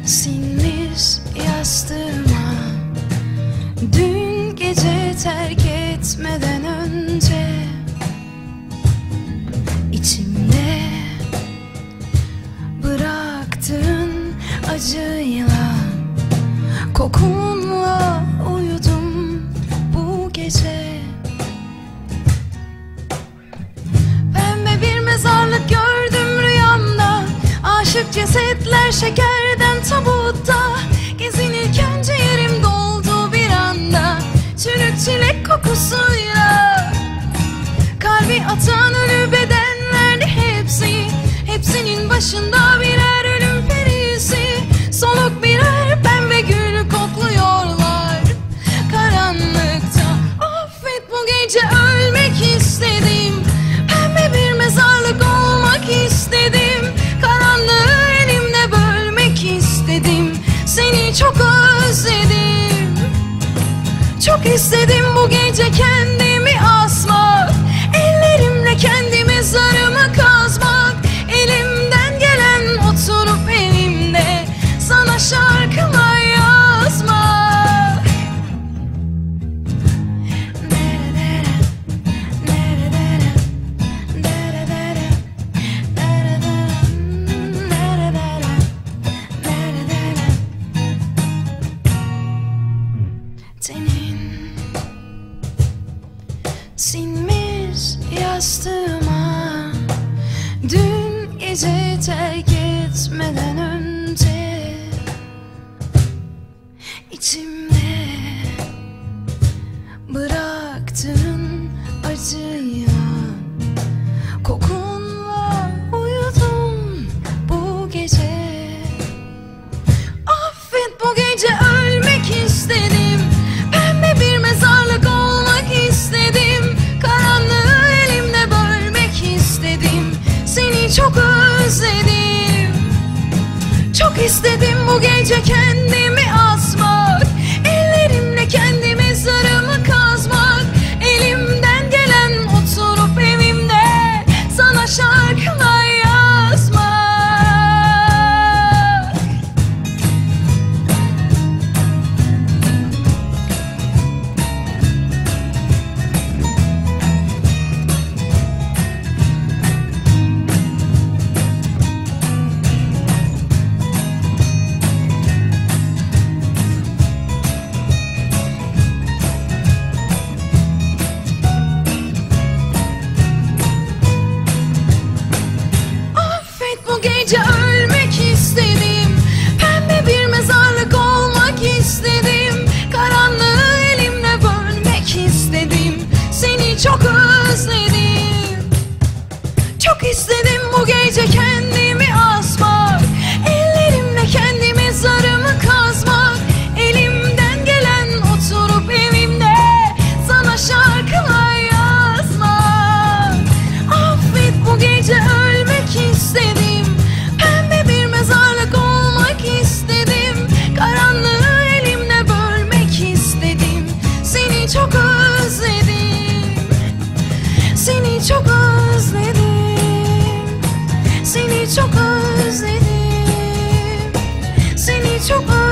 Sinmiş yastığıma dün gece terk etmeden önce, içimde bıraktığın acıyla, kokunla uyudum bu gece. Pembe bir mezarlık gördüm rüyamda, aşık cesetler şekerden tabutta. Gezinirken ciğerim doldu bir anda, çürük çilek kokusuyla. Kalbi atan ölü bedenlerdi hepsi, hepsinin başında birer ölüm perisi. Soluk birer pembe gül kokluyorlar karanlıkta. Affet, bu gece ölmek istedim, pembe bir mezarlık olmak istedim. Karanlığı elimde bölmek istedim, seni çok özledim. Çok istedim bu gece kendimi asmak, ellerimle kendi mezarımı kazmak. Elimden gelen oturup evimde sana şarkılar yazmak. Senin sinmiş yastığıma dün gece terk etmeden önce, içimde bıraktığın acıyla, kokunla uyudum bu gece. Affet, bu gece ölmek istedim, pembe bir mezarlık olmak istedim. Karanlığı elimle bölmek istedim, seni çok özledim. Çok istedim bu gece kendimi asmak, ellerimle kendi mezarımı kazmak. Elimden gelen oturup evimde sana şarkılar yazmak. Bu gece ölmek istedim, pembe bir mezarlık olmak istedim. Karanlığı elimle bölmek istedim, seni çok özledim. Çok istedim bu gece kendimi asmak, ellerimle kendi mezarımı kazmak. Elimden gelen oturup evimde sana şarkılar yazmak. Affet, bu gece ölmek istedim, pembe bir mezarlık olmak istedim. Karanlığı elimle bölmek istedim, seni çok özledim. Seni çok özledim, seni çok özledim, seni çok özledim.